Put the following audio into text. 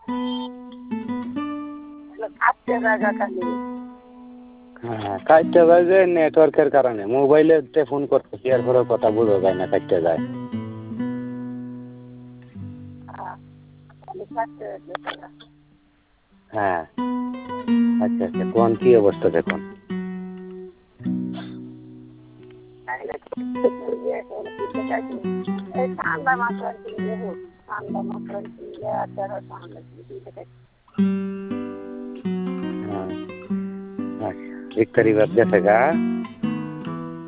কাটতে জায়গা খালি হ্যাঁ কাটতে যায় যে নেটওয়ার্কের কারণে মোবাইলে ফোন করতেছি এরপরে কথা বোঝা যায় না কাটতে যায় হ্যাঁ আচ্ছা আচ্ছা কোন কি অবস্থা দেখুন ঠান্ডা মাছ ঠান্ডা মাছ আচ্ছা 1 তারিখ বাদ গেছে গা